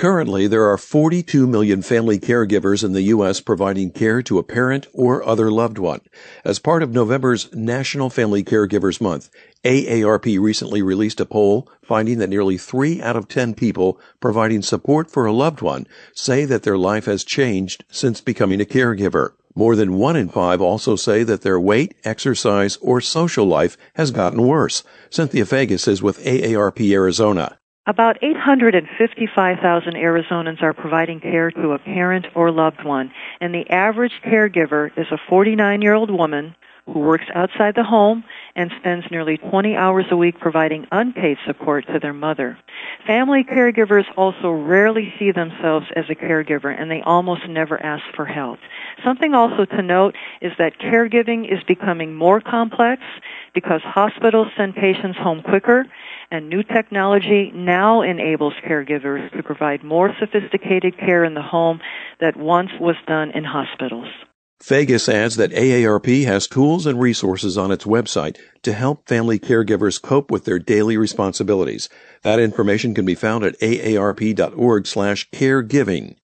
Currently, there are 42 million family caregivers in the U.S. providing care to a parent or other loved one. As part of November's National Family Caregivers Month, AARP recently released a poll finding that nearly 3 out of 10 people providing support for a loved one say that their life has changed since becoming a caregiver. More than 1 in 5 also say that their weight, exercise, or social life has gotten worse. Cynthia Fagus is with AARP Arizona. About 855,000 Arizonans are providing care to a parent or loved one, and the average caregiver is a 49-year-old woman who works outside the home and spends nearly 20 hours a week providing unpaid support to their mother. Family caregivers also rarely see themselves as a caregiver, and they almost never ask for help. Something also to note is that caregiving is becoming more complex because hospitals send patients home quicker, and new technology now enables caregivers to provide more sophisticated care in the home that once was done in hospitals. Fagus adds that AARP has tools and resources on its website to help family caregivers cope with their daily responsibilities. That information can be found at aarp.org/caregiving.